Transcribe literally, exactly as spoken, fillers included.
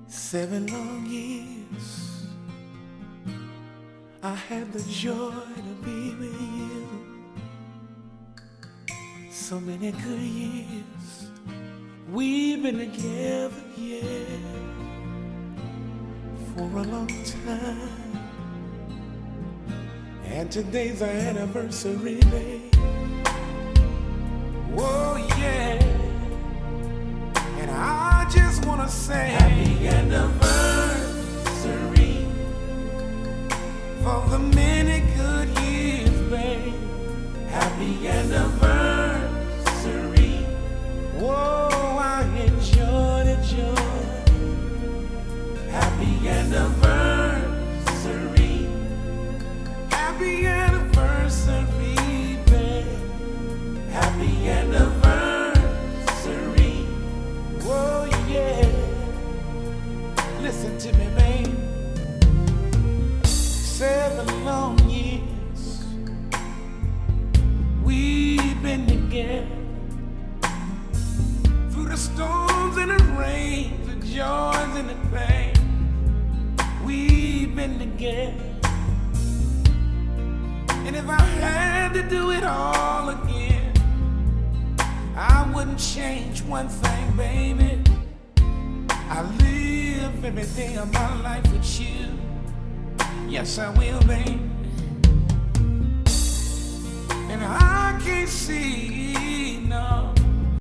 Seven long years I had the joy to be with you. So many good years we've been together, yeah, for a long time. And today's our anniversary, babe. Whoa, yeah. And I just wanna say happy anniversary for the many good years, babe. Happy anniversary. Whoa, I enjoyed it, joy. Happy anniversary. Happy anniversary, babe. Happy anniversary. Whoa, yeah. Listen to me, babe. Seven long years we've been together. Through the storms and the rain, the joys and the pain, we've been together. And if I had to do it all again, I wouldn't change one thing, baby. I live every day of my life with you. Yes, I will, baby. And I can't see, no,